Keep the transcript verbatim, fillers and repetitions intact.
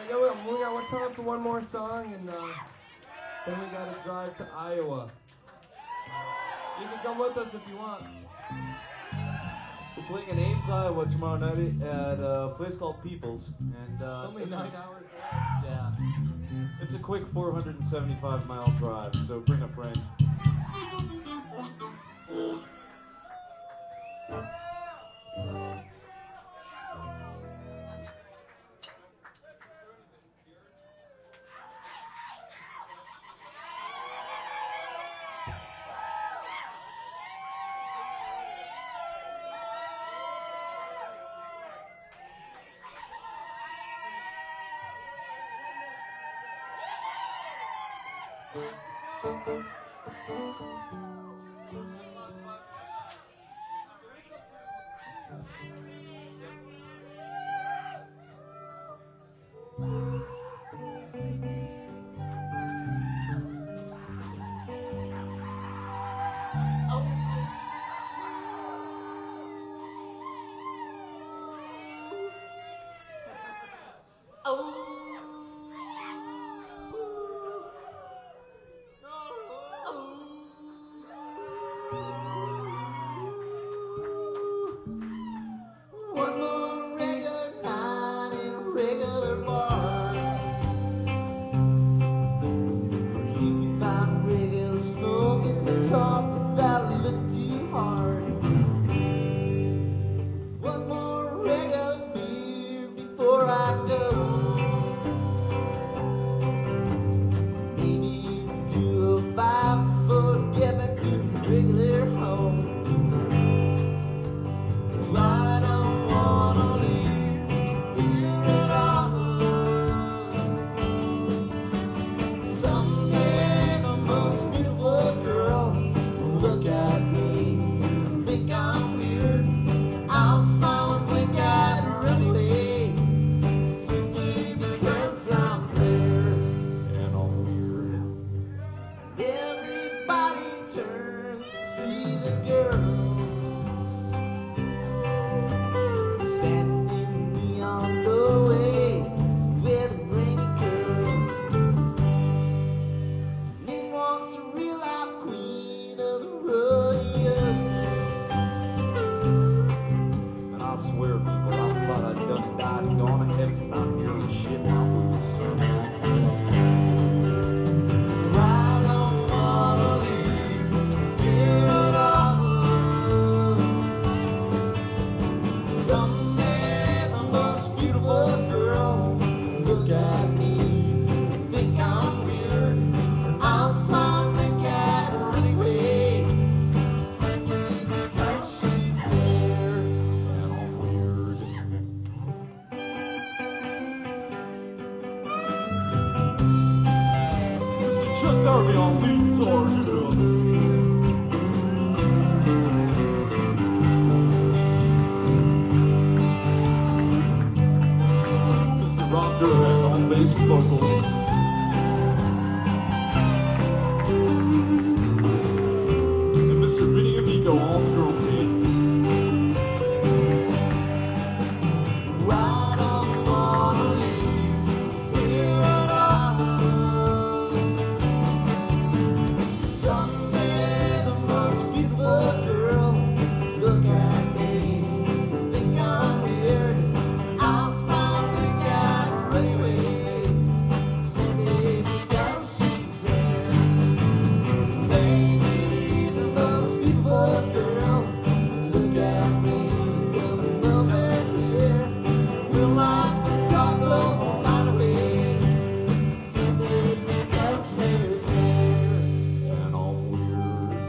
Yeah, we, we got what time for one more song, and uh, then we gotta drive to Iowa. You can come with us if you want. We're playing in Ames, Iowa tomorrow night at a place called Peoples, and uh, It's only it's nine a, hours. yeah, it's a quick four hundred seventy-five mile drive. So bring a friend. One more regular night in a regular bar, where you can find regular smoke in the top without looking too hard. One more regular beer before I go, maybe into a five before I get back to my regular home. I don't wanna leave here at all. Someday the most beautiful girl will look at me, think I'm weird. I'll smile and blink at her anyway, simply because I'm there and I'm weird. Everybody turns to see the girl standing in the neon doorway with the rainy curls. And in walks the real life queen of the rodeo. And I swear, people, I thought I'd done died and gone to heaven, not hearing shit in my boots. I don't wanna leave here at all. Someday the most beautiful girl will look at me, think I'm weird. I'll smile and blink at her anyway, simply because she's there. And I'm weird. Mister Chuck Garvey on lead guitar, yeah. Mister Rob Durant on bass and vocals. And Mister Vinny Amico on the drum kit. I don't wanna leave here at all. Someday the most beautiful girl look at me, think I'm weird. I'll smile and blink at her anyway, simply because she's there. Maybe the most beautiful girl look at me from over here. We'll laugh and talk the whole night away, simply because we're there. And I'm weird.